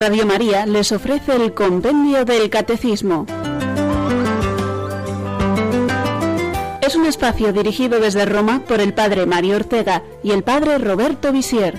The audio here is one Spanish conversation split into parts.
Radio María les ofrece el Compendio del Catecismo. Es un espacio dirigido desde Roma por el Padre Mario Ortega y el Padre Roberto Visier.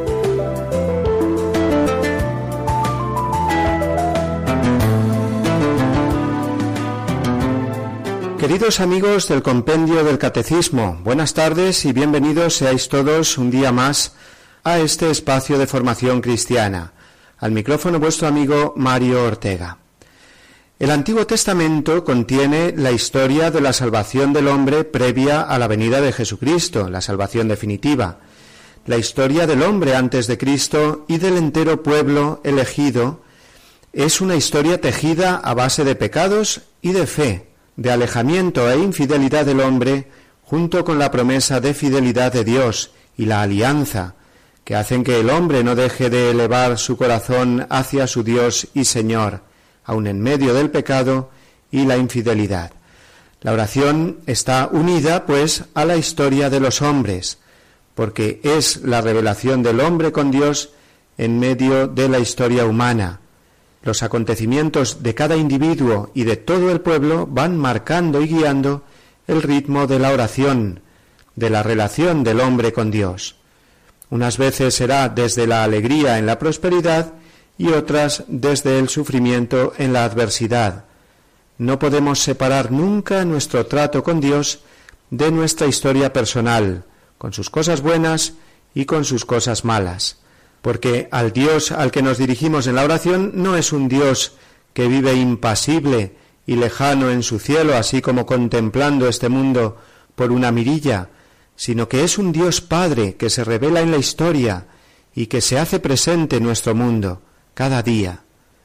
Queridos amigos del Compendio del Catecismo, buenas tardes y bienvenidos seáis todos un día más a este espacio de formación cristiana. Al micrófono vuestro amigo Mario Ortega. El Antiguo Testamento contiene la historia de la salvación del hombre previa a la venida de Jesucristo, la salvación definitiva, la historia del hombre antes de Cristo y del entero pueblo elegido. Es una historia tejida a base de pecados y de fe, de alejamiento e infidelidad del hombre, junto con la promesa de fidelidad de Dios y la alianza, que hacen que el hombre no deje de elevar su corazón hacia su Dios y Señor, aun en medio del pecado y la infidelidad. La oración está unida, pues, a la historia de los hombres, porque es la revelación del hombre con Dios en medio de la historia humana. Los acontecimientos de cada individuo y de todo el pueblo van marcando y guiando el ritmo de la oración, de la relación del hombre con Dios. Unas veces será desde la alegría en la prosperidad y otras desde el sufrimiento en la adversidad. No podemos separar nunca nuestro trato con Dios de nuestra historia personal, con sus cosas buenas y con sus cosas malas, porque al Dios al que nos dirigimos en la oración no es un Dios que vive impasible y lejano en su cielo, así como contemplando este mundo por una mirilla, sino que es un Dios Padre que se revela en la historia y que se hace presente en nuestro mundo cada día.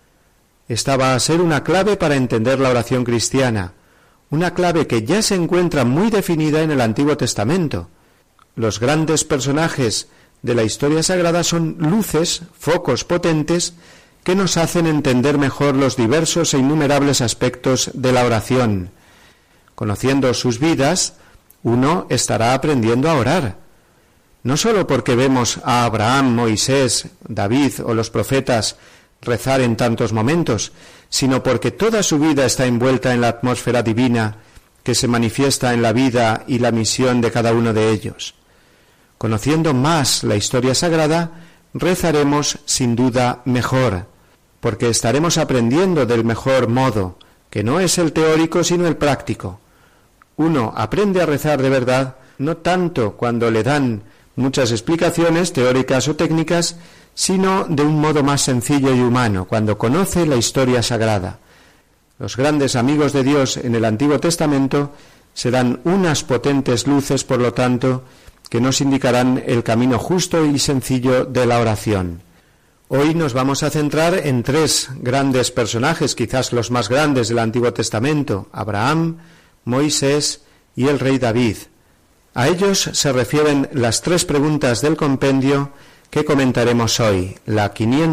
Esta va a ser una clave para entender la oración cristiana, una clave que ya se encuentra muy definida en el Antiguo Testamento. Los grandes personajes de la historia sagrada son luces, focos potentes que nos hacen entender mejor los diversos e innumerables aspectos de la oración. Conociendo sus vidas, uno estará aprendiendo a orar, no sólo porque vemos a Abraham, Moisés, David o los profetas rezar en tantos momentos, sino porque toda su vida está envuelta en la atmósfera divina que se manifiesta en la vida y la misión de cada uno de ellos. Conociendo más la historia sagrada, rezaremos sin duda mejor, porque estaremos aprendiendo del mejor modo, que no es el teórico sino el práctico. Uno aprende a rezar de verdad no tanto cuando le dan muchas explicaciones teóricas o técnicas, sino de un modo más sencillo y humano, cuando conoce la historia sagrada. Los grandes amigos de Dios en el Antiguo Testamento serán unas potentes luces, por lo tanto, que nos indicarán el camino justo y sencillo de la oración. Hoy nos vamos a centrar en tres grandes personajes, quizás los más grandes del Antiguo Testamento: Abraham, Moisés y el rey David. A ellos se refieren las tres preguntas del compendio que comentaremos hoy, la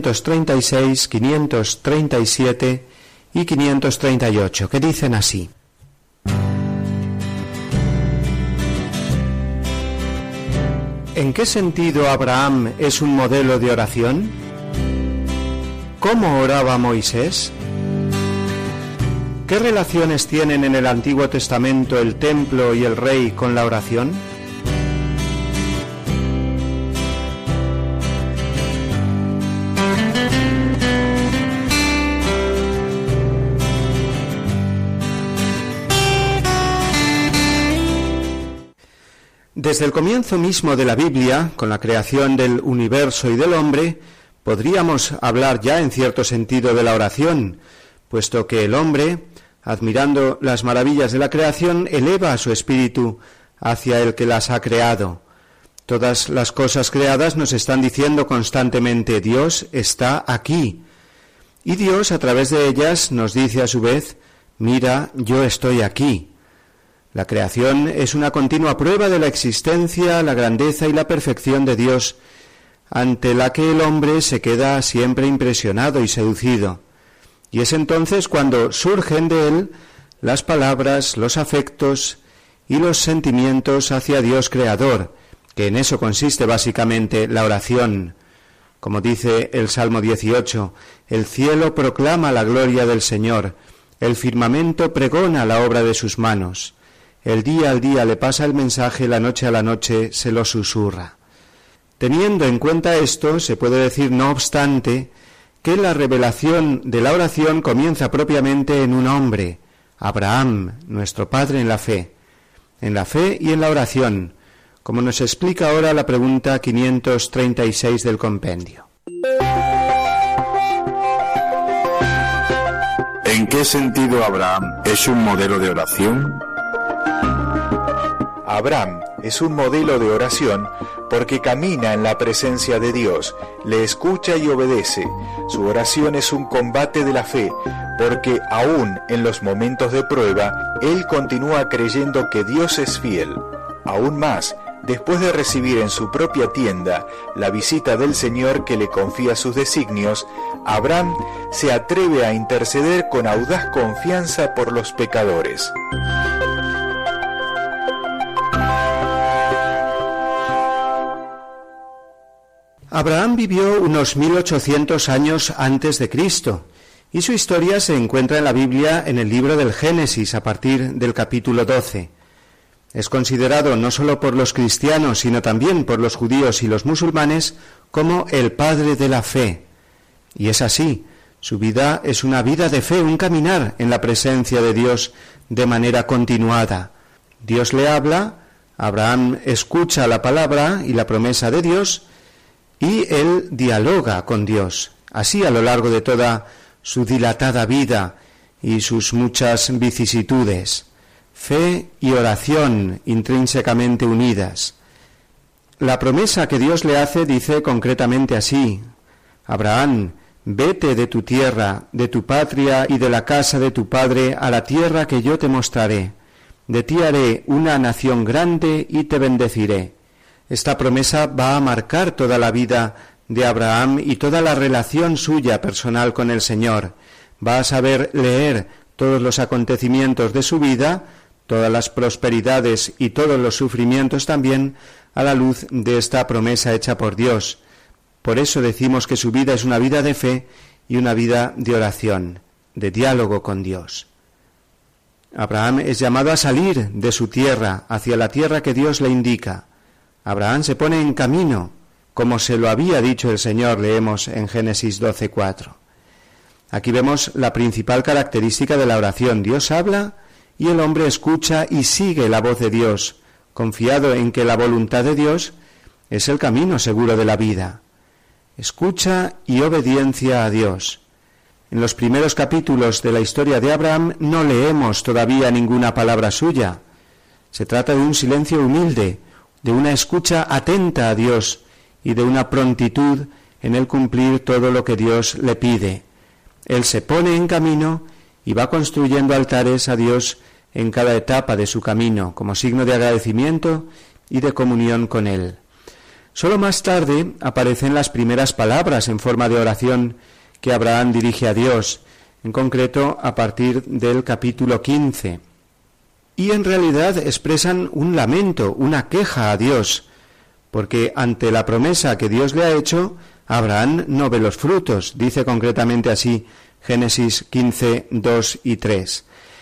536, 537 y 538, que dicen así. ¿En qué sentido Abraham es un modelo de oración? ¿Cómo oraba Moisés? ¿Qué relaciones tienen en el Antiguo Testamento el templo y el rey con la oración? Desde el comienzo mismo de la Biblia, con la creación del universo y del hombre, podríamos hablar ya en cierto sentido de la oración, puesto que el hombre, admirando las maravillas de la creación, eleva su espíritu hacia el que las ha creado. Todas las cosas creadas nos están diciendo constantemente: Dios está aquí. Y Dios, a través de ellas, nos dice a su vez: mira, yo estoy aquí. La creación es una continua prueba de la existencia, la grandeza y la perfección de Dios, ante la que el hombre se queda siempre impresionado y seducido. Y es entonces cuando surgen de él las palabras, los afectos y los sentimientos hacia Dios Creador, que en eso consiste básicamente la oración. Como dice el Salmo 18, el cielo proclama la gloria del Señor, el firmamento pregona la obra de sus manos. El día al día le pasa el mensaje, la noche a la noche se lo susurra. Teniendo en cuenta esto, se puede decir, no obstante, que la revelación de la oración comienza propiamente en un hombre, Abraham, nuestro padre en la fe y en la oración, como nos explica ahora la pregunta 536 del compendio. ¿En qué sentido Abraham es un modelo de oración? Abraham es un modelo de oración porque camina en la presencia de Dios, le escucha y obedece. Su oración es un combate de la fe, porque aún en los momentos de prueba, él continúa creyendo que Dios es fiel. Aún más, después de recibir en su propia tienda la visita del Señor que le confía sus designios, Abraham se atreve a interceder con audaz confianza por los pecadores. Abraham vivió unos 1800 años antes de Cristo, y su historia se encuentra en la Biblia en el libro del Génesis, a partir del capítulo 12. Es considerado no solo por los cristianos, sino también por los judíos y los musulmanes como el padre de la fe. Y es así, su vida es una vida de fe, un caminar en la presencia de Dios de manera continuada. Dios le habla, Abraham escucha la palabra y la promesa de Dios, y él dialoga con Dios, así a lo largo de toda su dilatada vida y sus muchas vicisitudes. Fe y oración intrínsecamente unidas. La promesa que Dios le hace dice concretamente así: Abraham, vete de tu tierra, de tu patria y de la casa de tu padre a la tierra que yo te mostraré. De ti haré una nación grande y te bendeciré. Esta promesa va a marcar toda la vida de Abraham y toda la relación suya personal con el Señor. Va a saber leer todos los acontecimientos de su vida, todas las prosperidades y todos los sufrimientos también, a la luz de esta promesa hecha por Dios. Por eso decimos que su vida es una vida de fe y una vida de oración, de diálogo con Dios. Abraham es llamado a salir de su tierra hacia la tierra que Dios le indica. Abraham se pone en camino, como se lo había dicho el Señor, leemos en Génesis 12:4. Aquí vemos la principal característica de la oración. Dios habla y el hombre escucha y sigue la voz de Dios, confiado en que la voluntad de Dios es el camino seguro de la vida. Escucha y obediencia a Dios. En los primeros capítulos de la historia de Abraham no leemos todavía ninguna palabra suya. Se trata de un silencio humilde, de una escucha atenta a Dios y de una prontitud en el cumplir todo lo que Dios le pide. Él se pone en camino y va construyendo altares a Dios en cada etapa de su camino, como signo de agradecimiento y de comunión con Él. Solo más tarde aparecen las primeras palabras en forma de oración que Abraham dirige a Dios, en concreto a partir del capítulo 15. Y en realidad expresan un lamento, una queja a Dios, porque ante la promesa que Dios le ha hecho, Abraham no ve los frutos. Dice concretamente así Génesis 15, 2 y 3.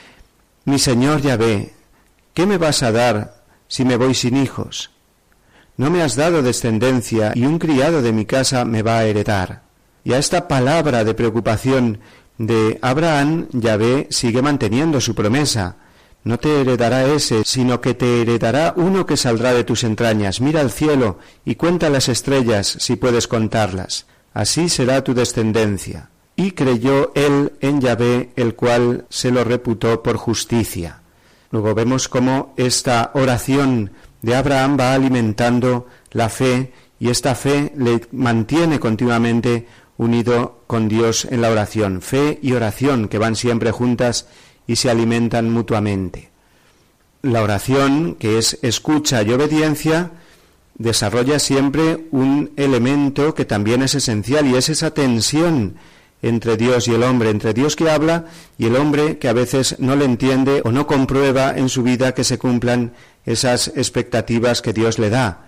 Mi Señor Yahvé, ¿qué me vas a dar si me voy sin hijos? No me has dado descendencia y un criado de mi casa me va a heredar. Y a esta palabra de preocupación de Abraham, Yahvé sigue manteniendo su promesa. No te heredará ese, sino que te heredará uno que saldrá de tus entrañas. Mira al cielo y cuenta las estrellas, si puedes contarlas. Así será tu descendencia. Y creyó él en Yahvé, el cual se lo reputó por justicia. Luego vemos cómo esta oración de Abraham va alimentando la fe, y esta fe le mantiene continuamente unido con Dios en la oración. Fe y oración que van siempre juntas y se alimentan mutuamente. La oración, que es escucha y obediencia, desarrolla siempre un elemento que también es esencial, y es esa tensión entre Dios y el hombre, entre Dios que habla y el hombre que a veces no le entiende o no comprueba en su vida que se cumplan esas expectativas que Dios le da.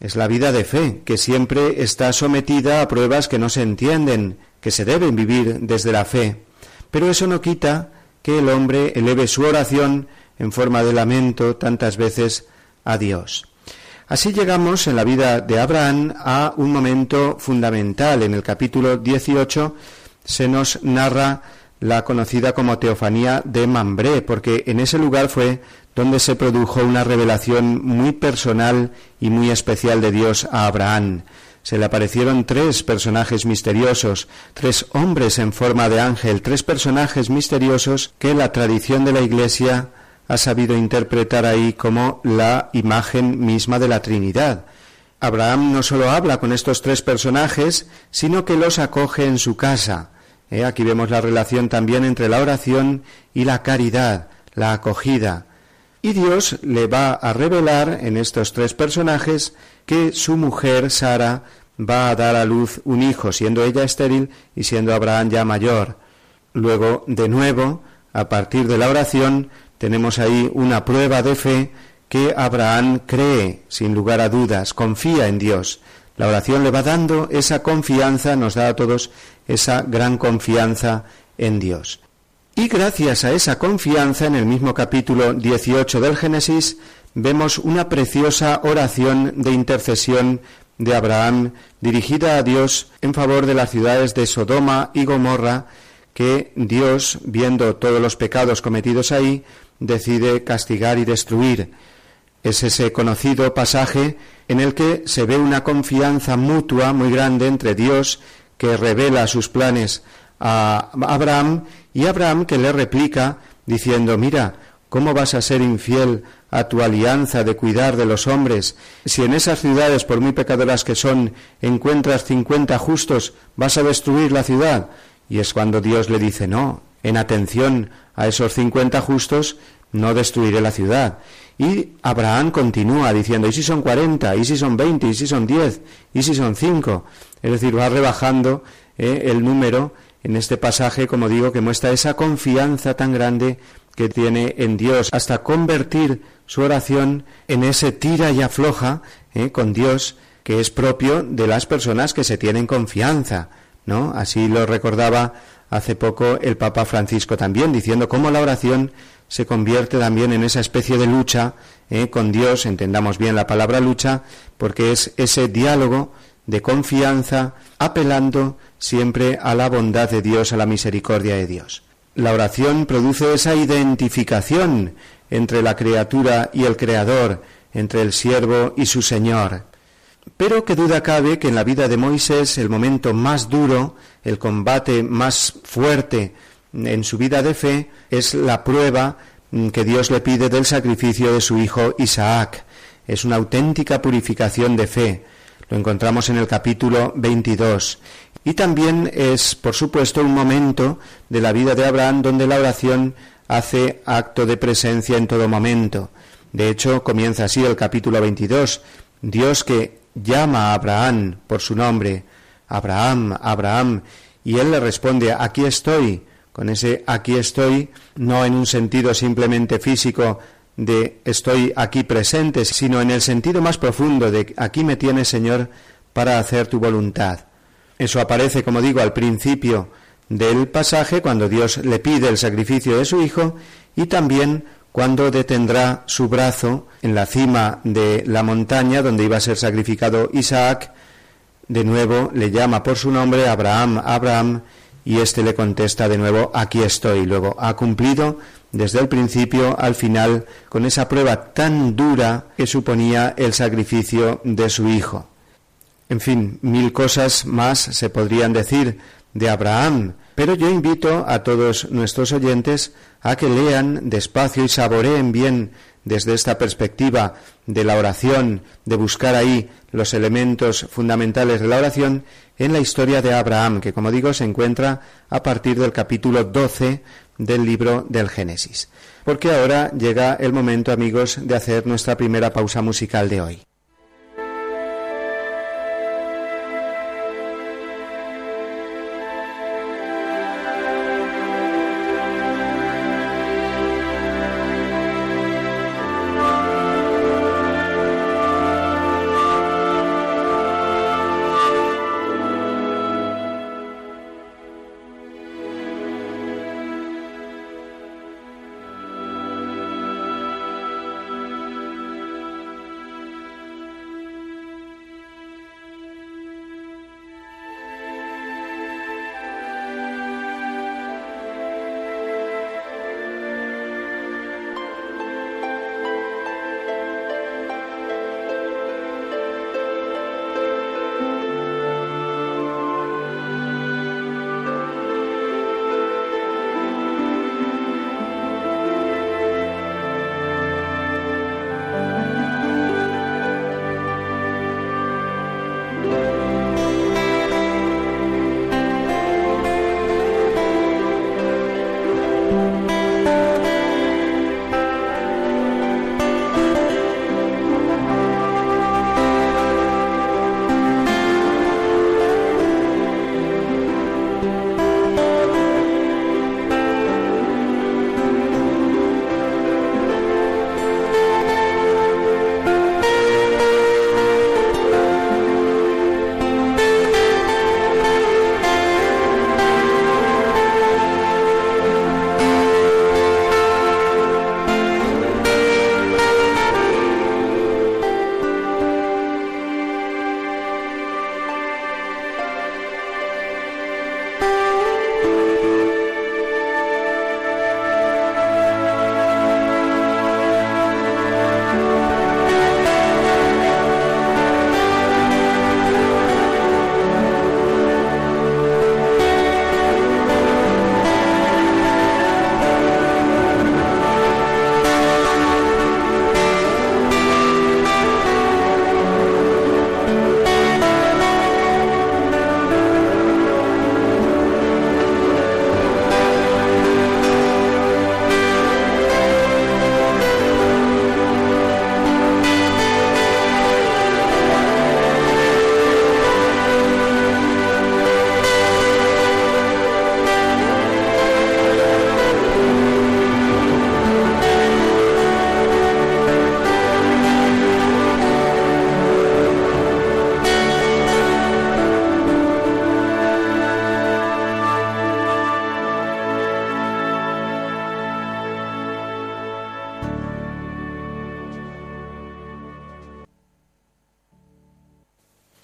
Es la vida de fe, que siempre está sometida a pruebas que no se entienden, que se deben vivir desde la fe. Pero eso no quita que el hombre eleve su oración en forma de lamento tantas veces a Dios. Así llegamos en la vida de Abraham a un momento fundamental. En el capítulo 18 se nos narra la conocida como teofanía de Mambré, porque en ese lugar fue donde se produjo una revelación muy personal y muy especial de Dios a Abraham. Se le aparecieron 3 personajes misteriosos, 3 hombres en forma de ángel, 3 personajes misteriosos que la tradición de la Iglesia ha sabido interpretar ahí como la imagen misma de la Trinidad. Abraham no solo habla con estos 3 personajes, sino que los acoge en su casa. Aquí vemos la relación también entre la oración y la caridad, la acogida. Y Dios le va a revelar en estos 3 personajes que su mujer, Sara, va a dar a luz un hijo, siendo ella estéril y siendo Abraham ya mayor. Luego, de nuevo, a partir de la oración, tenemos ahí una prueba de fe que Abraham cree, sin lugar a dudas, confía en Dios. La oración le va dando esa confianza, nos da a todos esa gran confianza en Dios. Y gracias a esa confianza, en el mismo capítulo 18 del Génesis, vemos una preciosa oración de intercesión de Abraham dirigida a Dios en favor de las ciudades de Sodoma y Gomorra, que Dios, viendo todos los pecados cometidos ahí, decide castigar y destruir. Es ese conocido pasaje en el que se ve una confianza mutua muy grande entre Dios, que revela sus planes a Abraham, y Abraham que le replica diciendo: mira, ¿cómo vas a ser infiel a tu alianza de cuidar de los hombres? Si en esas ciudades, por muy pecadoras que son, encuentras 50 justos, ¿vas a destruir la ciudad? Y es cuando Dios le dice: no, en atención a esos 50 justos, no destruiré la ciudad. Y Abraham continúa diciendo: ¿y si son 40? ¿Y si son 20? ¿Y si son 10? ¿Y si son 5? Es decir, va rebajando el número en este pasaje, como digo, que muestra esa confianza tan grande que tiene en Dios, hasta convertir su oración en ese tira y afloja con Dios, que es propio de las personas que se tienen confianza, ¿no? Así lo recordaba hace poco el Papa Francisco también, diciendo cómo la oración se convierte también en esa especie de lucha con Dios. Entendamos bien la palabra lucha, porque es ese diálogo de confianza, apelando siempre a la bondad de Dios, a la misericordia de Dios. La oración produce esa identificación entre la criatura y el Creador, entre el siervo y su Señor. Pero qué duda cabe que en la vida de Moisés el momento más duro, el combate más fuerte en su vida de fe, es la prueba que Dios le pide del sacrificio de su hijo Isaac. Es una auténtica purificación de fe. Lo encontramos en el capítulo 22. Y también es, por supuesto, un momento de la vida de Abraham donde la oración hace acto de presencia en todo momento. De hecho, comienza así el capítulo 22. Dios que llama a Abraham por su nombre: Abraham, Abraham, y él le responde: aquí estoy. Con ese aquí estoy, no en un sentido simplemente físico de estoy aquí presente, sino en el sentido más profundo de aquí me tienes, Señor, para hacer tu voluntad. Eso aparece, como digo, al principio del pasaje, cuando Dios le pide el sacrificio de su hijo, y también cuando detendrá su brazo en la cima de la montaña donde iba a ser sacrificado Isaac. De nuevo le llama por su nombre: Abraham, Abraham, y éste le contesta de nuevo: aquí estoy. Luego ha cumplido desde el principio al final con esa prueba tan dura que suponía el sacrificio de su hijo. En fin, 1000 cosas más se podrían decir de Abraham, pero yo invito a todos nuestros oyentes a que lean despacio y saboreen bien desde esta perspectiva de la oración, de buscar ahí los elementos fundamentales de la oración en la historia de Abraham, que, como digo, se encuentra a partir del capítulo 12 del libro del Génesis. Porque ahora llega el momento, amigos, de hacer nuestra primera pausa musical de hoy.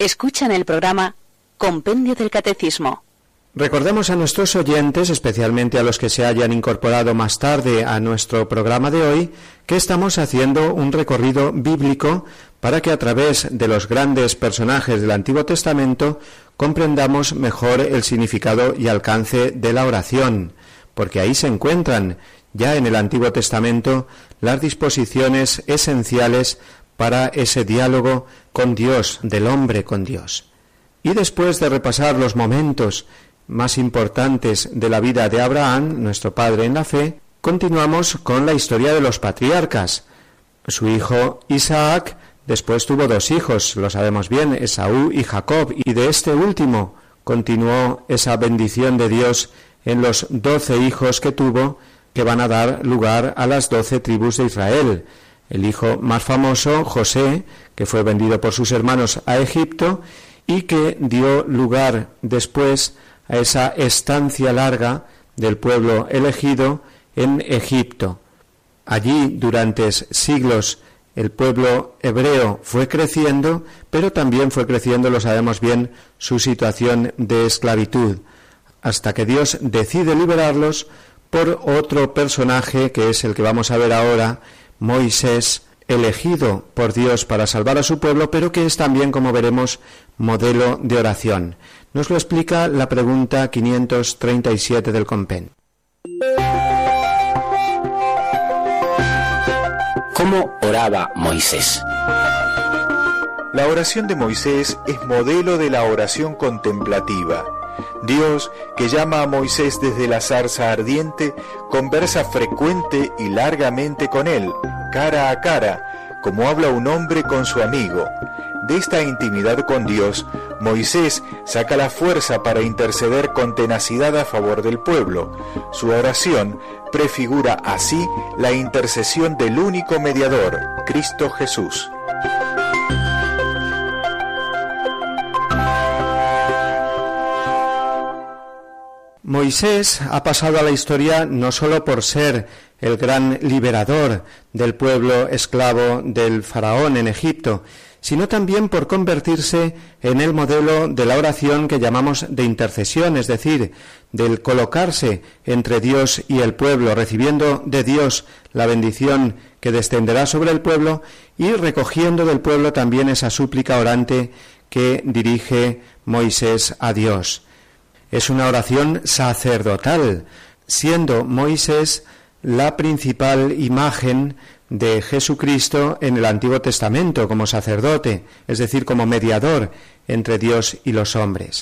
Escuchan el programa Compendio del Catecismo. Recordemos a nuestros oyentes, especialmente a los que se hayan incorporado más tarde a nuestro programa de hoy, que estamos haciendo un recorrido bíblico para que a través de los grandes personajes del Antiguo Testamento comprendamos mejor el significado y alcance de la oración, porque ahí se encuentran ya en el Antiguo Testamento las disposiciones esenciales para ese diálogo con Dios, del hombre con Dios. Y después de repasar los momentos más importantes de la vida de Abraham, nuestro padre en la fe, continuamos con la historia de los patriarcas. Su hijo Isaac después tuvo 2 hijos, lo sabemos bien, Esaú y Jacob, y de este último continuó esa bendición de Dios en los 12 hijos que tuvo, que van a dar lugar a las 12 tribus de Israel. El hijo más famoso, José, que fue vendido por sus hermanos a Egipto y que dio lugar después a esa estancia larga del pueblo elegido en Egipto. Allí, durante siglos, el pueblo hebreo fue creciendo, pero también fue creciendo, lo sabemos bien, su situación de esclavitud, hasta que Dios decide liberarlos por otro personaje, que es el que vamos a ver ahora, Moisés, elegido por Dios para salvar a su pueblo, pero que es también, como veremos, modelo de oración. Nos lo explica la pregunta 537 del compendio. ¿Cómo oraba Moisés? La oración de Moisés es modelo de la oración contemplativa. Dios, que llama a Moisés desde la zarza ardiente, conversa frecuente y largamente con él, cara a cara, como habla un hombre con su amigo. De esta intimidad con Dios, Moisés saca la fuerza para interceder con tenacidad a favor del pueblo. Su oración prefigura así la intercesión del único mediador, Cristo Jesús. Moisés ha pasado a la historia no solo por ser el gran liberador del pueblo esclavo del faraón en Egipto, sino también por convertirse en el modelo de la oración que llamamos de intercesión, es decir, del colocarse entre Dios y el pueblo, recibiendo de Dios la bendición que descenderá sobre el pueblo y recogiendo del pueblo también esa súplica orante que dirige Moisés a Dios. Es una oración sacerdotal, siendo Moisés la principal imagen de Jesucristo en el Antiguo Testamento como sacerdote, es decir, como mediador entre Dios y los hombres.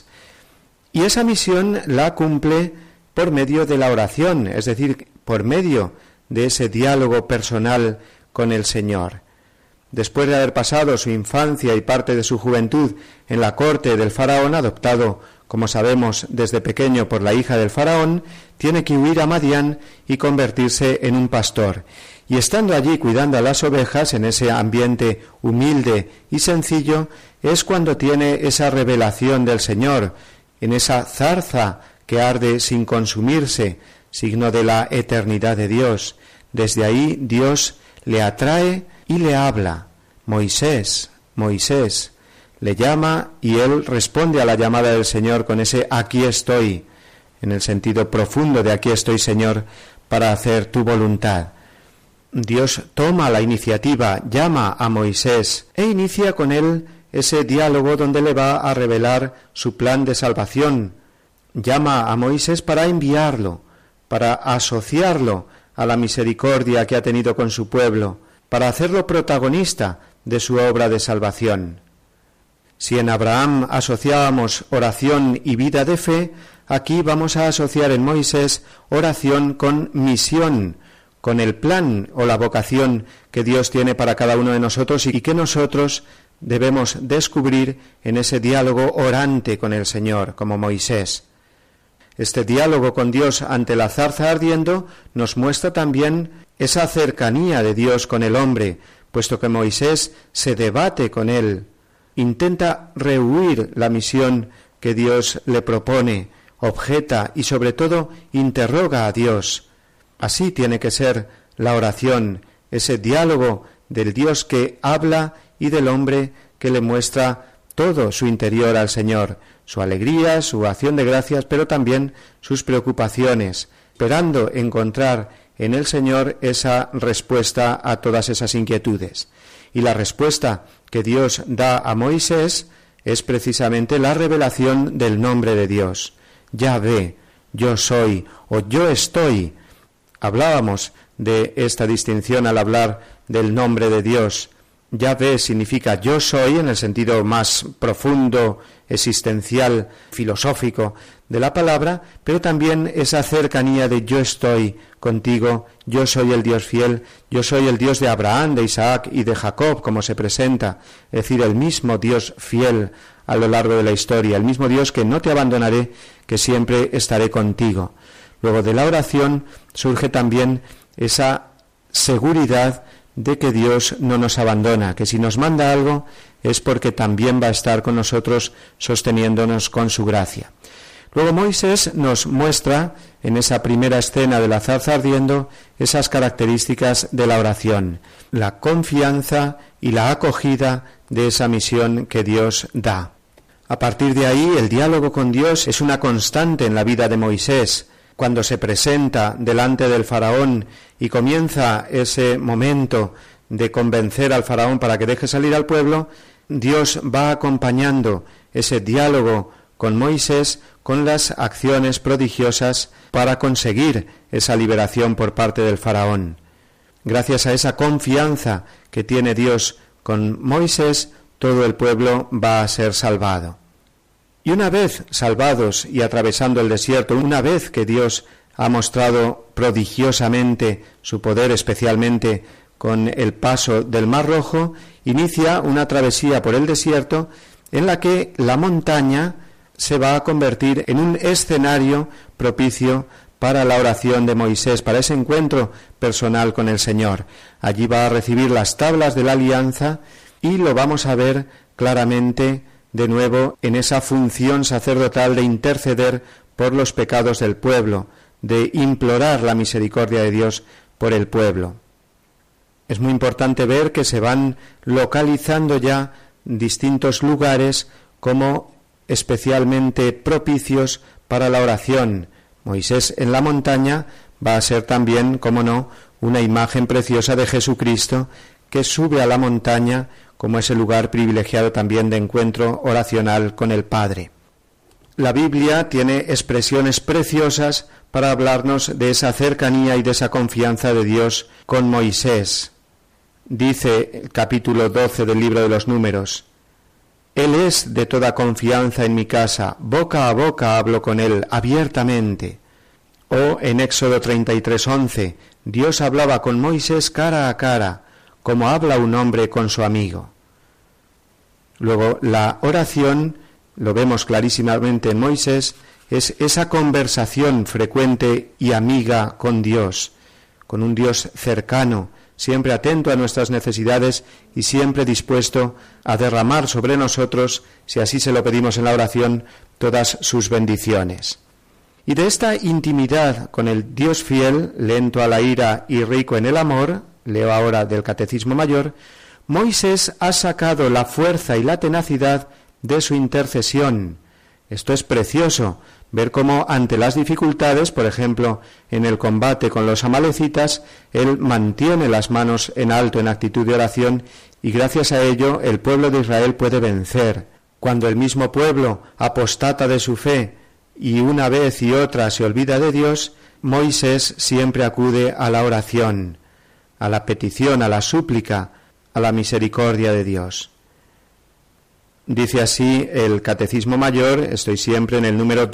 Y esa misión la cumple por medio de la oración, es decir, por medio de ese diálogo personal con el Señor. Después de haber pasado su infancia y parte de su juventud en la corte del faraón, adoptado, como sabemos, desde pequeño por la hija del faraón, tiene que huir a Madián y convertirse en un pastor. Y estando allí cuidando a las ovejas, en ese ambiente humilde y sencillo, es cuando tiene esa revelación del Señor, en esa zarza que arde sin consumirse, signo de la eternidad de Dios. Desde ahí Dios le atrae y le habla. Moisés, Moisés. Le llama y él responde a la llamada del Señor con ese aquí estoy, en el sentido profundo de aquí estoy, Señor, para hacer tu voluntad. Dios toma la iniciativa, llama a Moisés e inicia con él ese diálogo donde le va a revelar su plan de salvación. Llama a Moisés para enviarlo, para asociarlo a la misericordia que ha tenido con su pueblo, para hacerlo protagonista de su obra de salvación. Si en Abraham asociábamos oración y vida de fe, aquí vamos a asociar en Moisés oración con misión, con el plan o la vocación que Dios tiene para cada uno de nosotros y que nosotros debemos descubrir en ese diálogo orante con el Señor, como Moisés. Este diálogo con Dios ante la zarza ardiendo nos muestra también esa cercanía de Dios con el hombre, puesto que Moisés se debate con él, intenta rehuir la misión que Dios le propone, objeta y sobre todo interroga a Dios. Así tiene que ser la oración, ese diálogo del Dios que habla y del hombre que le muestra todo su interior al Señor, su alegría, su acción de gracias, pero también sus preocupaciones, esperando encontrar en el Señor esa respuesta a todas esas inquietudes. Y la respuesta que Dios da a Moisés es precisamente la revelación del nombre de Dios. Yahvé, yo soy, o yo estoy. Hablábamos de esta distinción al hablar del nombre de Dios. Yahvé significa yo soy en el sentido más profundo, existencial, filosófico de la palabra, pero también esa cercanía de yo estoy contigo, yo soy el Dios fiel, yo soy el Dios de Abraham, de Isaac y de Jacob, como se presenta, es decir, el mismo Dios fiel a lo largo de la historia, el mismo Dios que no te abandonaré, que siempre estaré contigo. Luego de la oración surge también esa seguridad de que Dios no nos abandona, que si nos manda algo es porque también va a estar con nosotros sosteniéndonos con su gracia. Luego Moisés nos muestra en esa primera escena de la zarza ardiendo esas características de la oración, la confianza y la acogida de esa misión que Dios da. A partir de ahí el diálogo con Dios es una constante en la vida de Moisés. Cuando se presenta delante del faraón y comienza ese momento de convencer al faraón para que deje salir al pueblo, Dios va acompañando ese diálogo con Moisés con las acciones prodigiosas para conseguir esa liberación por parte del faraón. Gracias a esa confianza que tiene Dios con Moisés, todo el pueblo va a ser salvado. Y una vez salvados y atravesando el desierto, una vez que Dios ha mostrado prodigiosamente su poder, especialmente con el paso del Mar Rojo, inicia una travesía por el desierto en la que la montaña se va a convertir en un escenario propicio para la oración de Moisés, para ese encuentro personal con el Señor. Allí va a recibir las tablas de la alianza y lo vamos a ver claramente de nuevo en esa función sacerdotal de interceder por los pecados del pueblo, de implorar la misericordia de Dios por el pueblo. Es muy importante ver que se van localizando ya distintos lugares como especialmente propicios para la oración. Moisés en la montaña va a ser también, como no, una imagen preciosa de Jesucristo que sube a la montaña como ese lugar privilegiado también de encuentro oracional con el Padre. La Biblia tiene expresiones preciosas para hablarnos de esa cercanía y de esa confianza de Dios con Moisés. Dice el capítulo 12 del libro de los Números: Él es de toda confianza en mi casa, boca a boca hablo con Él abiertamente. O en Éxodo 33:11, Dios hablaba con Moisés cara a cara, como habla un hombre con su amigo. Luego la oración, lo vemos clarísimamente en Moisés, es esa conversación frecuente y amiga con Dios, con un Dios cercano, siempre atento a nuestras necesidades y siempre dispuesto a derramar sobre nosotros, si así se lo pedimos en la oración, todas sus bendiciones. Y de esta intimidad con el Dios fiel, lento a la ira y rico en el amor, leo ahora del Catecismo Mayor, Moisés ha sacado la fuerza y la tenacidad de su intercesión. Esto es precioso, ver cómo ante las dificultades, por ejemplo, en el combate con los amalecitas, él mantiene las manos en alto en actitud de oración y gracias a ello el pueblo de Israel puede vencer. Cuando el mismo pueblo apostata de su fe y una vez y otra se olvida de Dios, Moisés siempre acude a la oración, a la petición, a la súplica, a la misericordia de Dios. Dice así el Catecismo Mayor, estoy siempre en el número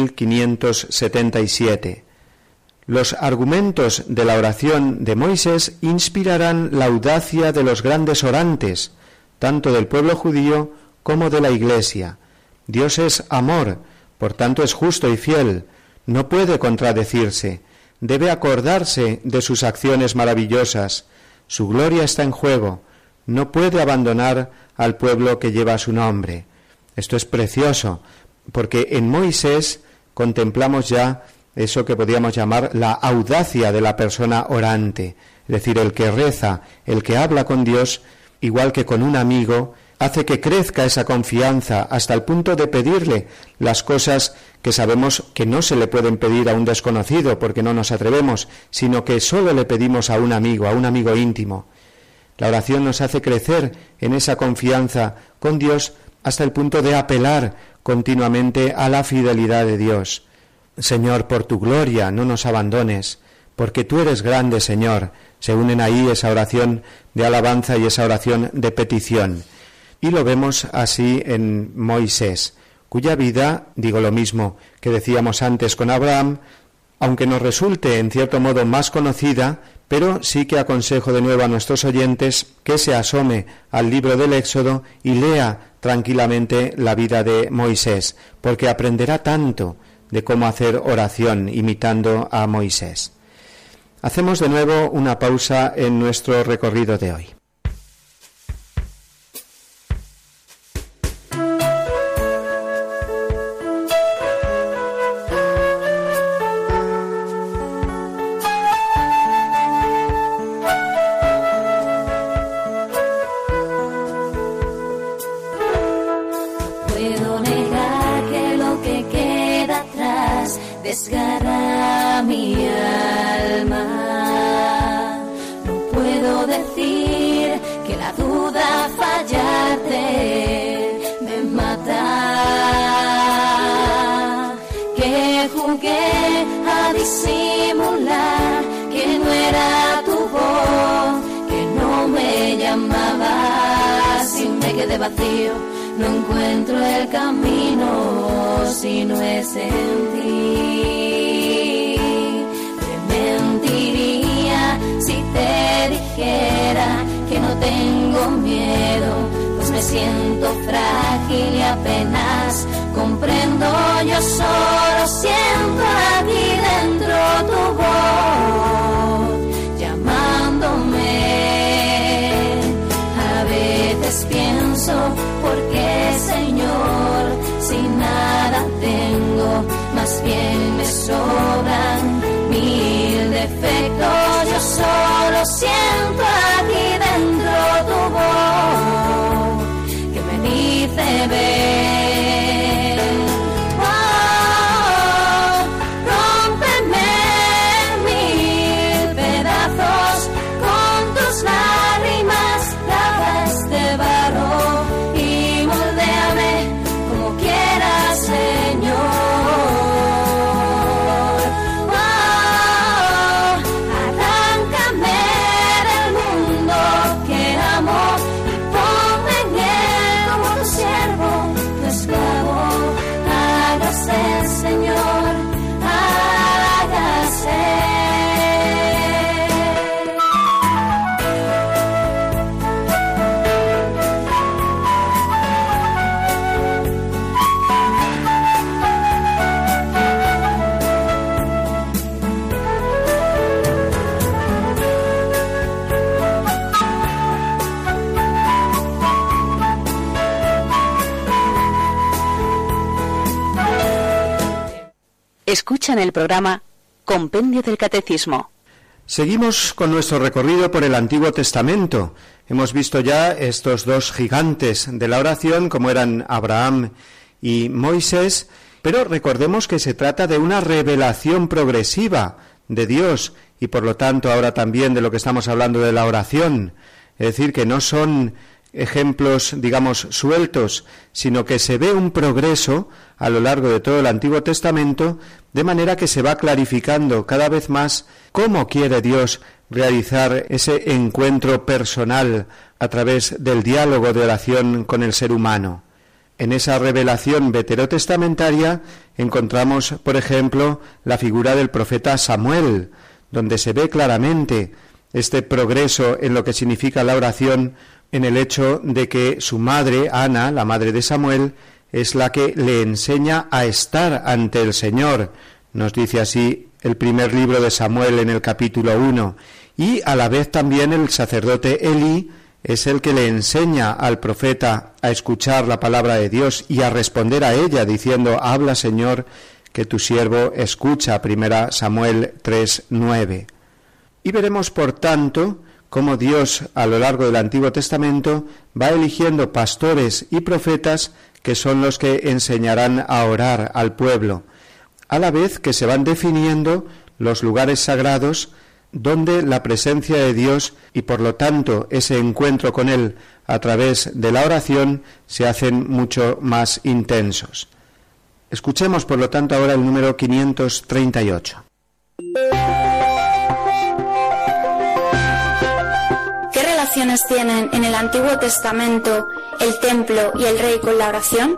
2577. Los argumentos de la oración de Moisés inspirarán la audacia de los grandes orantes, tanto del pueblo judío como de la Iglesia. Dios es amor, por tanto es justo y fiel, no puede contradecirse, debe acordarse de sus acciones maravillosas, su gloria está en juego, no puede abandonar al pueblo que lleva su nombre. Esto es precioso, porque en Moisés contemplamos ya eso que podríamos llamar la audacia de la persona orante, es decir, el que reza, el que habla con Dios, igual que con un amigo, hace que crezca esa confianza hasta el punto de pedirle las cosas que sabemos que no se le pueden pedir a un desconocido porque no nos atrevemos, sino que solo le pedimos a un amigo íntimo. La oración nos hace crecer en esa confianza con Dios hasta el punto de apelar continuamente a la fidelidad de Dios. Señor, por tu gloria, no nos abandones, porque tú eres grande, Señor. Se unen ahí esa oración de alabanza y esa oración de petición. Y lo vemos así en Moisés, cuya vida, digo lo mismo que decíamos antes con Abraham, aunque nos resulte en cierto modo más conocida, pero sí que aconsejo de nuevo a nuestros oyentes que se asome al libro del Éxodo y lea tranquilamente la vida de Moisés, porque aprenderá tanto de cómo hacer oración imitando a Moisés. Hacemos de nuevo una pausa en nuestro recorrido de hoy. Desgarra mi alma. No puedo decir que la duda fallarte me mata. Que jugué a disimular que no era tu voz, que no me llamabas y me quedé vacío. No encuentro el camino si no es en ti. Te mentiría si te dijera que no tengo miedo, pues me siento frágil y apenas comprendo. Yo solo siento aquí dentro tu voz llamándome. A veces pienso, porque Señor, si nada tengo, más bien me sobran 1000 defectos. Yo solo siento aquí dentro tu voz que me dice ven. Oh, rómpeme en 1000 pedazos con tus lágrimas, lava este barro. Escuchan el programa Compendio del Catecismo. Seguimos con nuestro recorrido por el Antiguo Testamento. Hemos visto ya estos dos gigantes de la oración, como eran Abraham y Moisés, pero recordemos que se trata de una revelación progresiva de Dios y por lo tanto ahora también de lo que estamos hablando de la oración. Es decir, que no son ejemplos, digamos, sueltos, sino que se ve un progreso a lo largo de todo el Antiguo Testamento, de manera que se va clarificando cada vez más cómo quiere Dios realizar ese encuentro personal a través del diálogo de oración con el ser humano. En esa revelación veterotestamentaria encontramos, por ejemplo, la figura del profeta Samuel, donde se ve claramente este progreso en lo que significa la oración, en el hecho de que su madre, Ana, la madre de Samuel, es la que le enseña a estar ante el Señor. Nos dice así el primer libro de Samuel en el capítulo 1. Y a la vez también el sacerdote Elí es el que le enseña al profeta a escuchar la palabra de Dios y a responder a ella, diciendo, habla, Señor, que tu siervo escucha. 1 Samuel 3:9. Y veremos, por tanto, cómo Dios a lo largo del Antiguo Testamento va eligiendo pastores y profetas que son los que enseñarán a orar al pueblo, a la vez que se van definiendo los lugares sagrados donde la presencia de Dios y por lo tanto ese encuentro con Él a través de la oración se hacen mucho más intensos. Escuchemos por lo tanto ahora el número 538. ¿Qué relaciones tienen en el Antiguo Testamento el templo y el rey con la oración?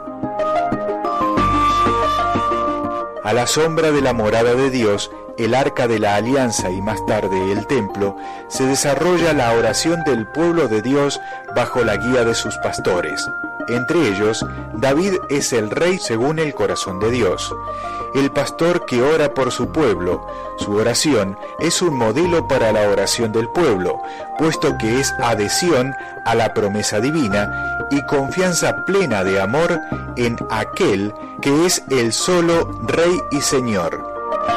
A la sombra de la morada de Dios, el arca de la alianza y más tarde el templo, se desarrolla la oración del pueblo de Dios bajo la guía de sus pastores. Entre ellos, David es el rey según el corazón de Dios. El pastor que ora por su pueblo, su oración es un modelo para la oración del pueblo, puesto que es adhesión a la promesa divina y confianza plena de amor en aquel que es el solo Rey y Señor.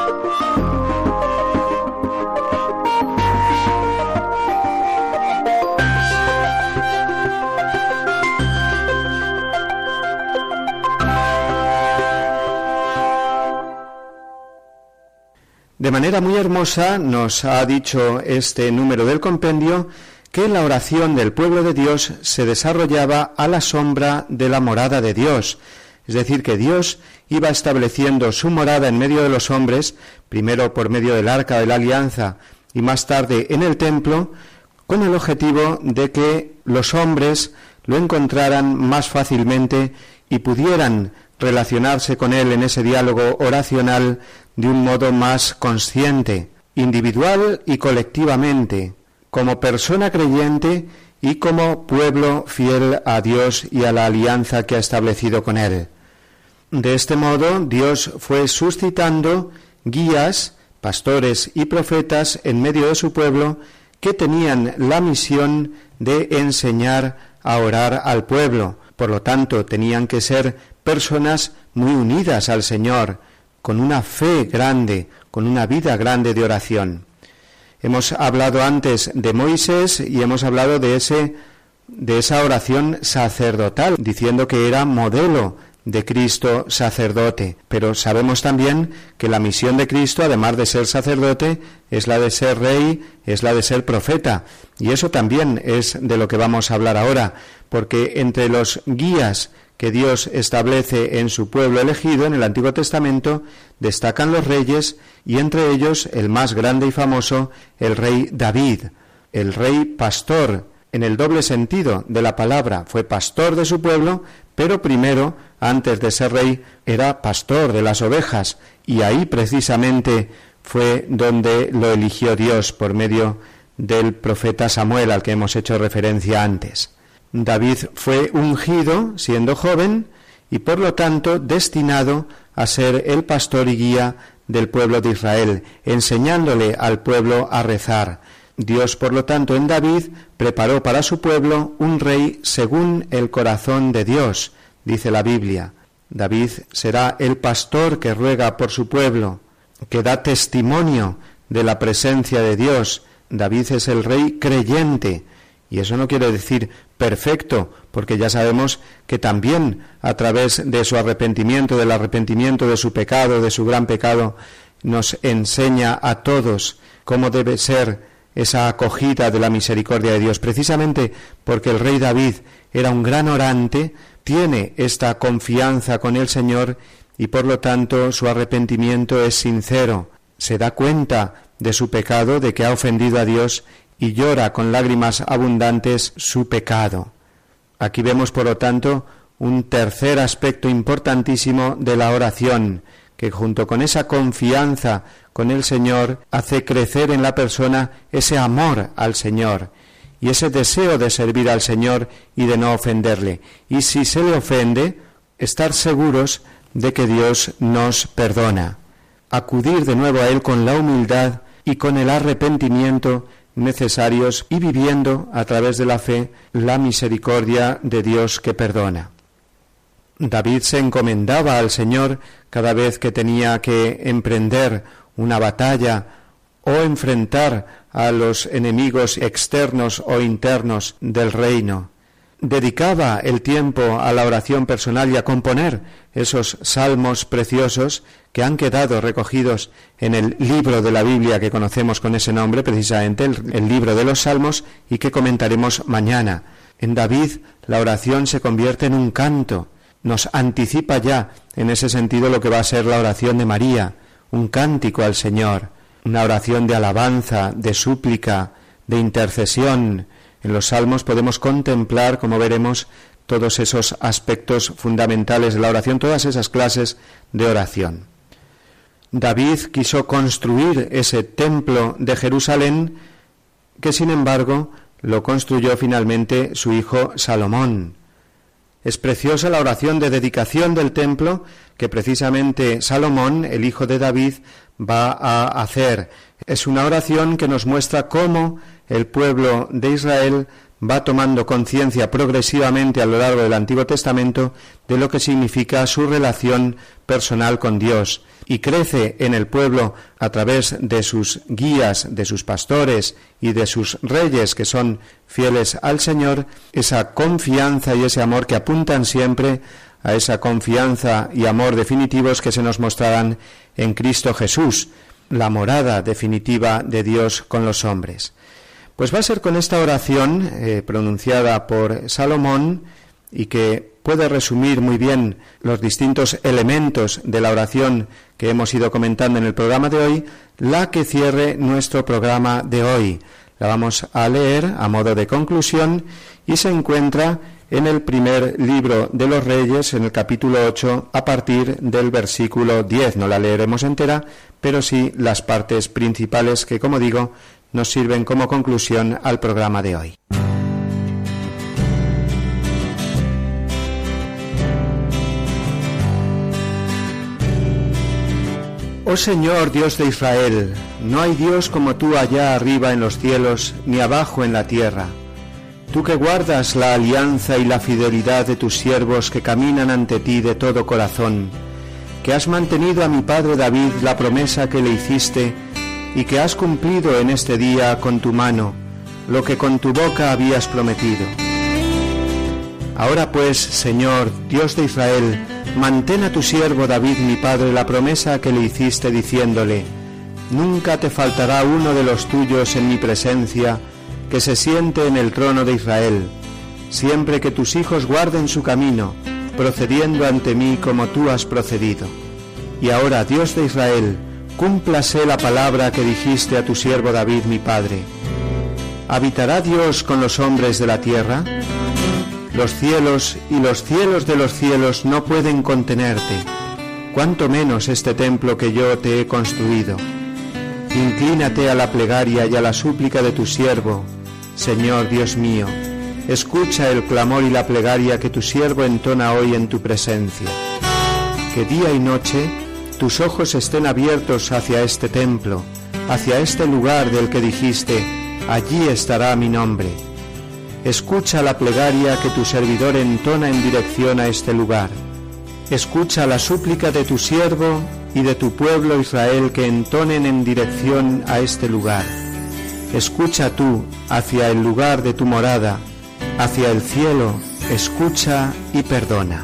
De manera muy hermosa nos ha dicho este número del compendio que la oración del pueblo de Dios se desarrollaba a la sombra de la morada de Dios, es decir, que Dios iba estableciendo su morada en medio de los hombres, primero por medio del arca de la alianza y más tarde en el templo, con el objetivo de que los hombres lo encontraran más fácilmente y pudieran relacionarse con Él en ese diálogo oracional de un modo más consciente, individual y colectivamente, como persona creyente y como pueblo fiel a Dios y a la alianza que ha establecido con Él. De este modo, Dios fue suscitando guías, pastores y profetas en medio de su pueblo que tenían la misión de enseñar a orar al pueblo. Por lo tanto, tenían que ser personas muy unidas al Señor, con una fe grande, con una vida grande de oración. Hemos hablado antes de Moisés y hemos hablado de esa oración sacerdotal, diciendo que era modelo de Cristo sacerdote. Pero sabemos también que la misión de Cristo, además de ser sacerdote, es la de ser rey, es la de ser profeta. Y eso también es de lo que vamos a hablar ahora, porque entre los guías que Dios establece en su pueblo elegido en el Antiguo Testamento destacan los reyes y entre ellos el más grande y famoso, el rey David, el rey pastor, en el doble sentido de la palabra. Fue pastor de su pueblo, pero primero, antes de ser rey, era pastor de las ovejas, y ahí precisamente fue donde lo eligió Dios por medio del profeta Samuel, al que hemos hecho referencia antes. David fue ungido siendo joven y por lo tanto destinado a ser el pastor y guía del pueblo de Israel, enseñándole al pueblo a rezar. Dios, por lo tanto, en David preparó para su pueblo un rey según el corazón de Dios, dice la Biblia. David será el pastor que ruega por su pueblo, que da testimonio de la presencia de Dios. David es el rey creyente, y eso no quiere decir perfecto, porque ya sabemos que también a través de su arrepentimiento, del arrepentimiento de su pecado, de su gran pecado, nos enseña a todos cómo debe ser esa acogida de la misericordia de Dios. Precisamente porque el rey David era un gran orante, tiene esta confianza con el Señor y por lo tanto su arrepentimiento es sincero. Se da cuenta de su pecado, de que ha ofendido a Dios y llora con lágrimas abundantes su pecado. Aquí vemos, por lo tanto, un tercer aspecto importantísimo de la oración, que junto con esa confianza con el Señor hace crecer en la persona ese amor al Señor y ese deseo de servir al Señor y de no ofenderle. Y si se le ofende, estar seguros de que Dios nos perdona. Acudir de nuevo a Él con la humildad y con el arrepentimiento necesarios y viviendo a través de la fe la misericordia de Dios que perdona. David se encomendaba al Señor cada vez que tenía que emprender una batalla o enfrentar a los enemigos externos o internos del reino. Dedicaba el tiempo a la oración personal y a componer esos salmos preciosos que han quedado recogidos en el libro de la Biblia que conocemos con ese nombre, precisamente el libro de los Salmos, y que comentaremos mañana. En David la oración se convierte en un canto, nos anticipa ya en ese sentido lo que va a ser la oración de María, un cántico al Señor, una oración de alabanza, de súplica, de intercesión. En los Salmos podemos contemplar, como veremos, todos esos aspectos fundamentales de la oración, todas esas clases de oración. David quiso construir ese templo de Jerusalén, que sin embargo lo construyó finalmente su hijo Salomón. Es preciosa la oración de dedicación del templo que precisamente Salomón, el hijo de David, va a hacer. Es una oración que nos muestra cómo el pueblo de Israel va tomando conciencia progresivamente a lo largo del Antiguo Testamento de lo que significa su relación personal con Dios, y crece en el pueblo a través de sus guías, de sus pastores y de sus reyes que son fieles al Señor, esa confianza y ese amor que apuntan siempre a esa confianza y amor definitivos que se nos mostrarán en Cristo Jesús, la morada definitiva de Dios con los hombres. Pues va a ser con esta oración pronunciada por Salomón y que puede resumir muy bien los distintos elementos de la oración que hemos ido comentando en el programa de hoy, la que cierre nuestro programa de hoy. La vamos a leer a modo de conclusión y se encuentra en el primer libro de los Reyes, en el capítulo 8, a partir del versículo 10. No la leeremos entera, pero sí las partes principales que, como digo, nos sirven como conclusión al programa de hoy. Oh Señor, Dios de Israel, no hay Dios como tú allá arriba en los cielos, ni abajo en la tierra. Tú que guardas la alianza y la fidelidad de tus siervos que caminan ante ti de todo corazón, que has mantenido a mi padre David la promesa que le hiciste y que has cumplido en este día con tu mano lo que con tu boca habías prometido. Ahora pues, Señor, Dios de Israel, mantén a tu siervo David mi padre la promesa que le hiciste diciéndole: nunca te faltará uno de los tuyos en mi presencia que se siente en el trono de Israel, siempre que tus hijos guarden su camino, procediendo ante mí como tú has procedido. Y ahora, Dios de Israel, cúmplase la palabra que dijiste a tu siervo David mi padre. ¿Habitará Dios con los hombres de la tierra? Los cielos y los cielos de los cielos no pueden contenerte, cuanto menos este templo que yo te he construido. Inclínate a la plegaria y a la súplica de tu siervo, Señor Dios mío. Escucha el clamor y la plegaria que tu siervo entona hoy en tu presencia. Que día y noche tus ojos estén abiertos hacia este templo, hacia este lugar del que dijiste: allí estará mi nombre. Escucha la plegaria que tu servidor entona en dirección a este lugar. Escucha la súplica de tu siervo y de tu pueblo Israel que entonen en dirección a este lugar. Escucha tú hacia el lugar de tu morada, hacia el cielo, escucha y perdona.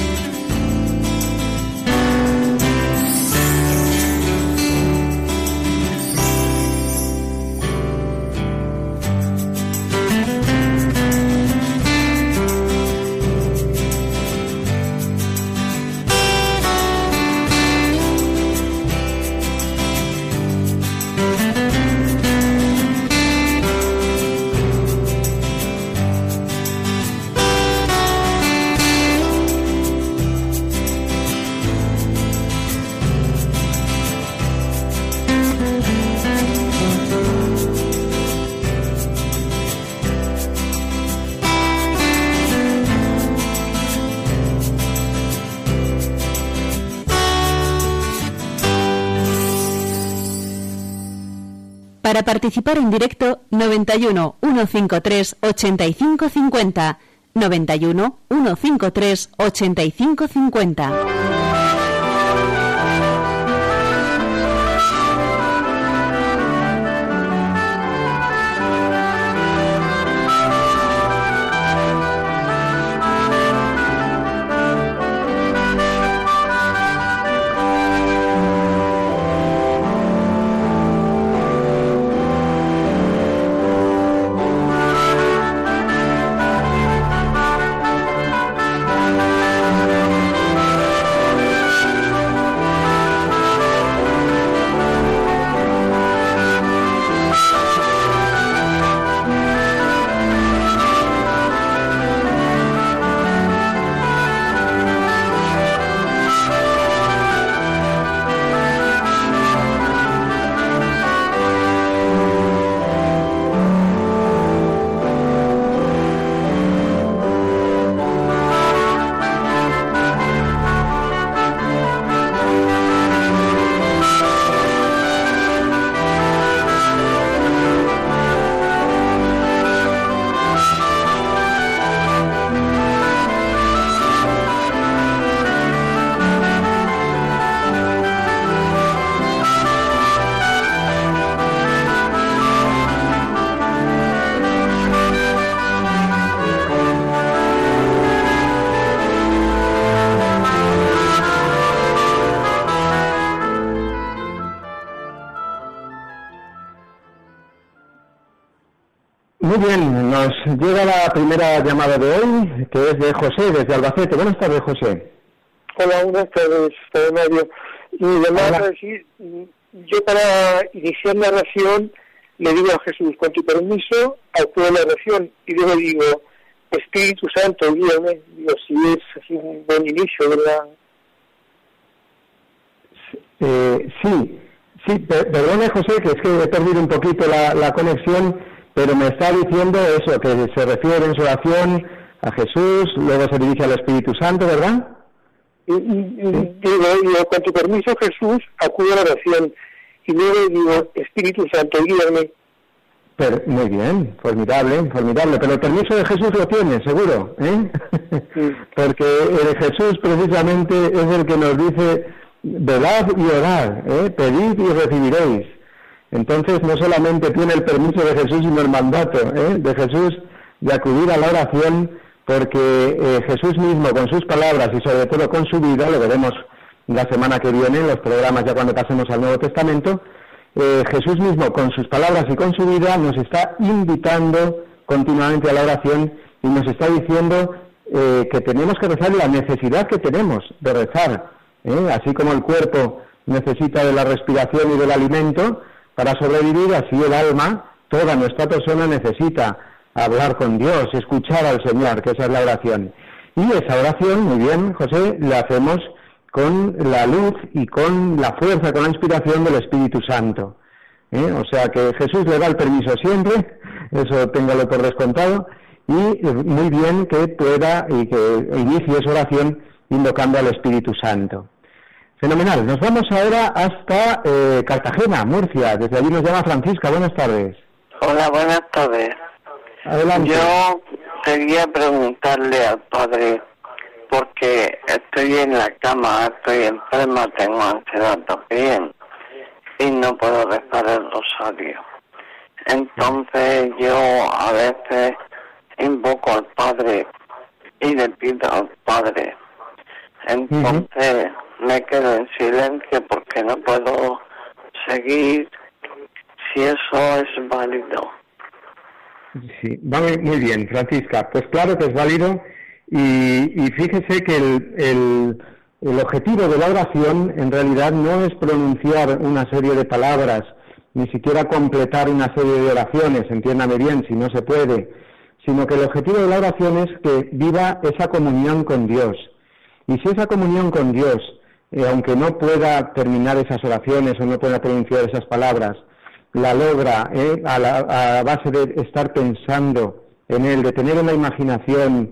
Para participar en directo, 91 153 85 50, 91 153 85 50. Muy bien, nos llega la primera llamada de hoy, que es de José, desde Albacete. Buenas tardes, José. Hola, buenas tardes, Mario. Y además, decir, yo para iniciar la oración le digo a Jesús, con tu permiso, acudo a la oración, y luego digo, Espíritu Santo, guíame. Digo, si es así un buen inicio, ¿verdad? Sí, perdone, José, que es que he perdido un poquito la conexión, pero me está diciendo eso, que se refiere en su oración a Jesús, luego se dirige al Espíritu Santo, ¿verdad? Digo, con tu permiso, Jesús, acudo a la oración, y luego digo, Espíritu Santo, guíame. Muy bien, formidable, pero el permiso de Jesús lo tiene, seguro, ¿eh? Sí. Porque Jesús precisamente es el que nos dice, velad y orad, pedid y recibiréis. Entonces no solamente tiene el permiso de Jesús, sino el mandato de Jesús de acudir a la oración, porque Jesús mismo con sus palabras y sobre todo con su vida, lo veremos la semana que viene en los programas ya cuando pasemos al Nuevo Testamento, Jesús mismo con sus palabras y con su vida nos está invitando continuamente a la oración y nos está diciendo que tenemos que rezar la necesidad que tenemos de rezar, así como el cuerpo necesita de la respiración y del alimento para sobrevivir, así el alma, toda nuestra persona necesita hablar con Dios, escuchar al Señor, que esa es la oración. Y esa oración, muy bien, José, la hacemos con la luz y con la fuerza, con la inspiración del Espíritu Santo. O sea que Jesús le da el permiso siempre, eso téngalo por descontado, y muy bien que pueda y que inicie su oración invocando al Espíritu Santo. Fenomenal. Nos vamos ahora hasta Cartagena, Murcia. Desde allí nos llama Francisca. Buenas tardes. Hola, buenas tardes. Adelante. Yo quería preguntarle al padre, porque estoy en la cama, estoy enferma, tengo ansiedad también, y no puedo rezar el rosario. Entonces yo a veces invoco al Padre y le pido al Padre. Entonces me quedo en silencio porque no puedo seguir, si eso es válido. Sí, va muy bien, Francisca. Pues claro que es válido, y fíjese que el objetivo de la oración en realidad no es pronunciar una serie de palabras, ni siquiera completar una serie de oraciones, entiéndame bien, si no se puede, sino que el objetivo de la oración es que viva esa comunión con Dios. Y si esa comunión con Dios, aunque no pueda terminar esas oraciones o no pueda pronunciar esas palabras, la logra a base de estar pensando en Él, de tener en la imaginación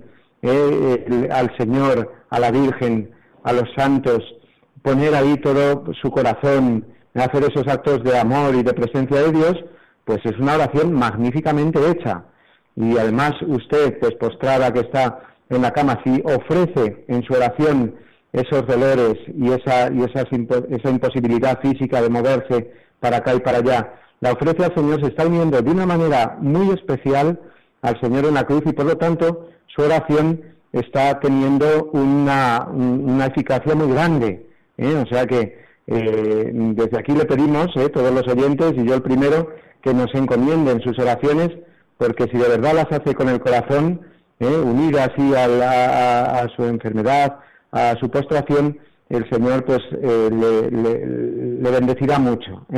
al Señor, a la Virgen, a los santos, poner ahí todo su corazón, hacer esos actos de amor y de presencia de Dios, pues es una oración magníficamente hecha. Y además usted, pues postrada que está en la cama, si ofrece en su oración esos dolores y esa imposibilidad física de moverse para acá y para allá, la ofrece al Señor, se está uniendo de una manera muy especial al Señor en la cruz, y por lo tanto su oración está teniendo una eficacia muy grande. O sea que desde aquí le pedimos, todos los oyentes, y yo el primero, que nos encomienden sus oraciones, porque si de verdad las hace con el corazón, unida así a su enfermedad, a su postración, el Señor pues le bendecirá mucho.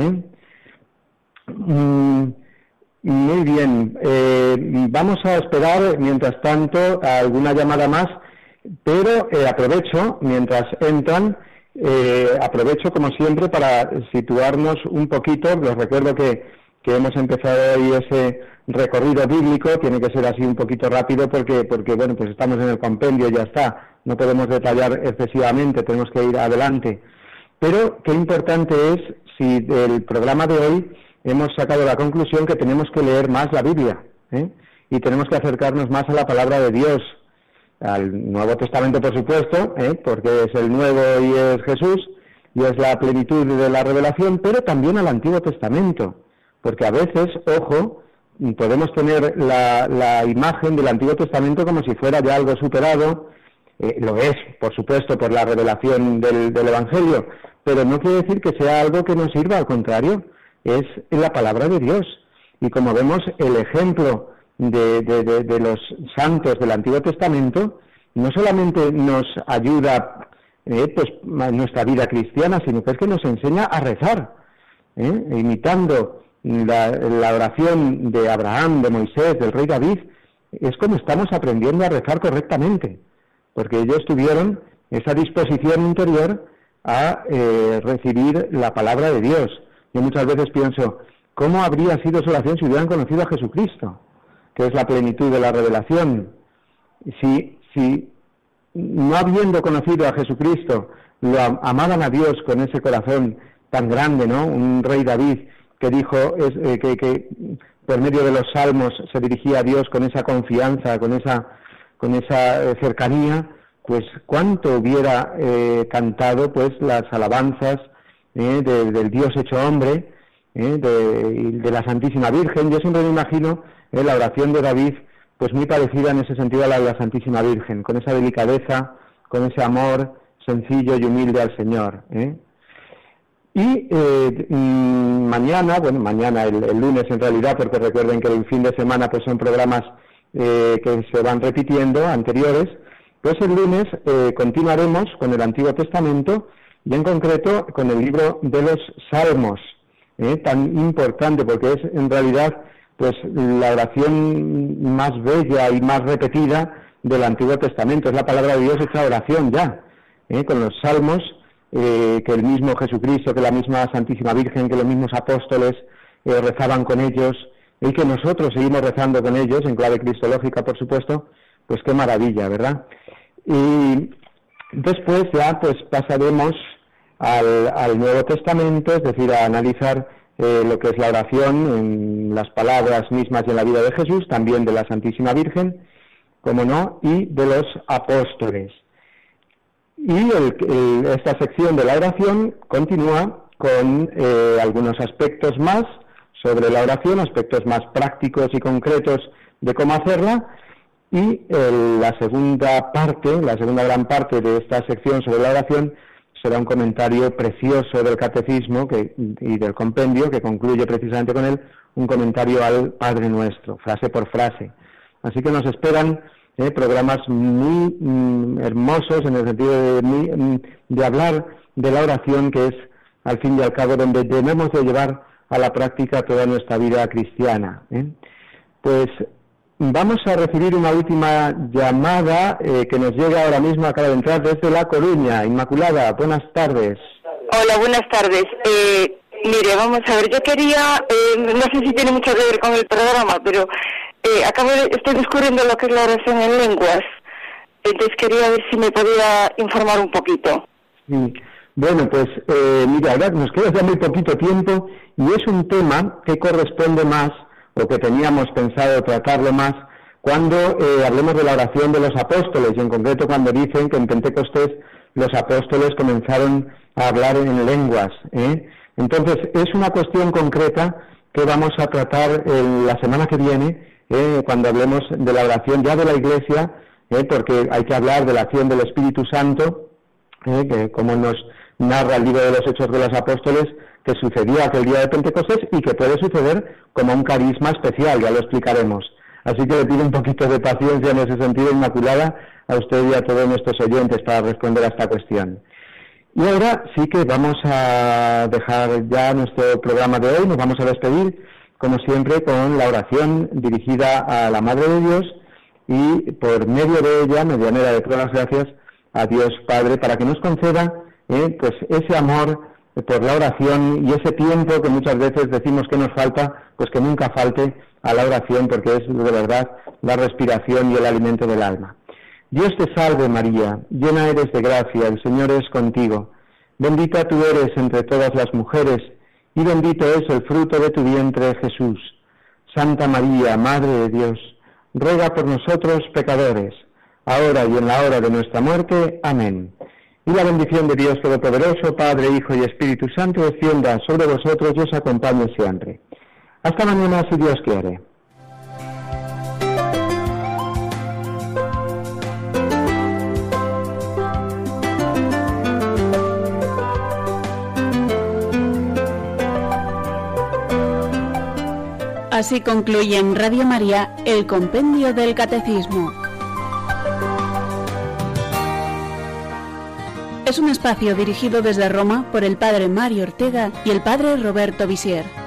Muy bien, vamos a esperar mientras tanto a alguna llamada más, pero aprovecho, mientras entran, aprovecho como siempre para situarnos un poquito. Les recuerdo que hemos empezado hoy ese recorrido bíblico, tiene que ser así un poquito rápido porque bueno, pues estamos en el compendio, ya está, no podemos detallar excesivamente, tenemos que ir adelante. Pero qué importante es, si del programa de hoy hemos sacado la conclusión que tenemos que leer más la Biblia, y tenemos que acercarnos más a la palabra de Dios, al Nuevo Testamento, por supuesto, porque es el Nuevo y es Jesús, y es la plenitud de la revelación, pero también al Antiguo Testamento, porque a veces, ojo, podemos tener la imagen del Antiguo Testamento como si fuera ya algo superado. Lo es, por supuesto, por la revelación del Evangelio, pero no quiere decir que sea algo que nos sirva, al contrario, es la palabra de Dios. Y como vemos, el ejemplo de los santos del Antiguo Testamento no solamente nos ayuda pues en nuestra vida cristiana, sino que es que nos enseña a rezar, imitando la oración de Abraham, de Moisés, del rey David. Es como estamos aprendiendo a rezar correctamente, porque ellos tuvieron esa disposición interior a recibir la palabra de Dios. Yo muchas veces pienso, ¿cómo habría sido su oración si hubieran conocido a Jesucristo, que es la plenitud de la revelación? Si no habiendo conocido a Jesucristo, lo amaban a Dios con ese corazón tan grande, ¿no? Un rey David que dijo que por medio de los salmos se dirigía a Dios con esa confianza, con esa cercanía, pues cuánto hubiera cantado pues las alabanzas del Dios hecho hombre, de la Santísima Virgen. Yo siempre me imagino la oración de David pues muy parecida en ese sentido a la de la Santísima Virgen, con esa delicadeza, con ese amor sencillo y humilde al Señor. Y mañana, el lunes en realidad, porque recuerden que el fin de semana pues son programas que se van repitiendo, anteriores, pues el lunes continuaremos con el Antiguo Testamento y en concreto con el libro de los Salmos, tan importante porque es en realidad pues la oración más bella y más repetida del Antiguo Testamento. Es la palabra de Dios hecha oración ya, con los Salmos, que el mismo Jesucristo, que la misma Santísima Virgen, que los mismos apóstoles rezaban con ellos, y que nosotros seguimos rezando con ellos, en clave cristológica, por supuesto. Pues qué maravilla, ¿verdad? Y después ya pues pasaremos al Nuevo Testamento, es decir, a analizar lo que es la oración en las palabras mismas y en la vida de Jesús, también de la Santísima Virgen, como no, y de los apóstoles. Y esta sección de la oración continúa con algunos aspectos más sobre la oración, aspectos más prácticos y concretos de cómo hacerla, y la segunda gran parte de esta sección sobre la oración será un comentario precioso del Catecismo y del compendio, que concluye precisamente con él, un comentario al Padre Nuestro, frase por frase. Así que nos esperan programas muy hermosos en el sentido de hablar de la oración, que es, al fin y al cabo, donde debemos de llevar a la práctica toda nuestra vida cristiana. Pues vamos a recibir una última llamada que nos llega ahora mismo, acaba de entrar desde La Coruña. Inmaculada, buenas tardes. Hola, buenas tardes. Mire, vamos a ver, yo quería, no sé si tiene mucho que ver con el programa, pero estoy descubriendo lo que es la oración en lenguas. Entonces quería ver si me podía informar un poquito. Sí. Bueno, pues mira, ahora nos queda ya muy poquito tiempo y es un tema que corresponde más, o que teníamos pensado tratarlo más, cuando hablemos de la oración de los apóstoles, y en concreto cuando dicen que en Pentecostés los apóstoles comenzaron a hablar en lenguas. Entonces, es una cuestión concreta que vamos a tratar la semana que viene, cuando hablemos de la oración ya de la Iglesia, porque hay que hablar de la acción del Espíritu Santo, que como nos narra el libro de los Hechos de los Apóstoles, que sucedió aquel día de Pentecostés y que puede suceder como un carisma especial, ya lo explicaremos. Así que le pido un poquito de paciencia en ese sentido, Inmaculada, a usted y a todos nuestros oyentes para responder a esta cuestión. Y ahora sí que vamos a dejar ya nuestro programa de hoy, nos vamos a despedir, como siempre, con la oración dirigida a la Madre de Dios y por medio de ella, medianera de todas las gracias, a Dios Padre, para que nos conceda pues ese amor por la oración y ese tiempo que muchas veces decimos que nos falta, pues que nunca falte a la oración, porque es de verdad la respiración y el alimento del alma. Dios te salve María, llena eres de gracia, el Señor es contigo. Bendita tú eres entre todas las mujeres, y bendito es el fruto de tu vientre, Jesús. Santa María, Madre de Dios, ruega por nosotros pecadores, ahora y en la hora de nuestra muerte. Amén. Y la bendición de Dios Todopoderoso, Padre, Hijo y Espíritu Santo, descienda sobre vosotros y os acompañe siempre. Hasta mañana, si Dios quiere. Así concluye en Radio María el Compendio del Catecismo. Es un espacio dirigido desde Roma por el Padre Mario Ortega y el Padre Roberto Visier.